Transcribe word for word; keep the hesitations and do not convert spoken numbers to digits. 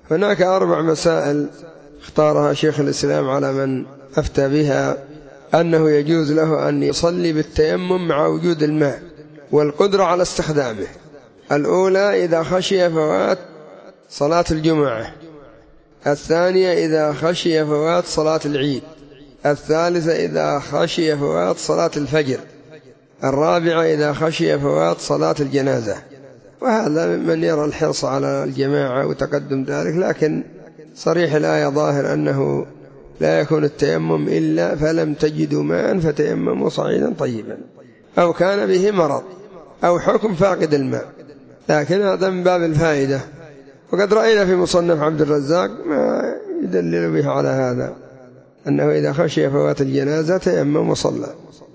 هناك أربع مسائل اختارها شيخ الإسلام على من أفتى بها أنه يجوز له أن يصلي بالتيمم مع وجود الماء والقدرة على استخدامه. الأولى إذا خشي فوات صلاة الجمعة، الثانية إذا خشي فوات صلاة العيد، الثالثة إذا خشي فوات صلاة الفجر، الرابعة إذا خشي فوات صلاة الجنازة. وهذا من يرى الحرص على الجماعة وتقدم ذلك، لكن صريح الآية ظاهر أنه لا يكون التيمم إلا فلم تجدوا ماء فتيمموا صعيدا طيبا، أو كان به مرض أو حكم فاقد الماء، لكن هذا من باب الفائدة. وقد رأينا في مصنف عبد الرزاق ما يدلل به على هذا، أنه إذا خشي فوات الجنازة تيمم وصلى.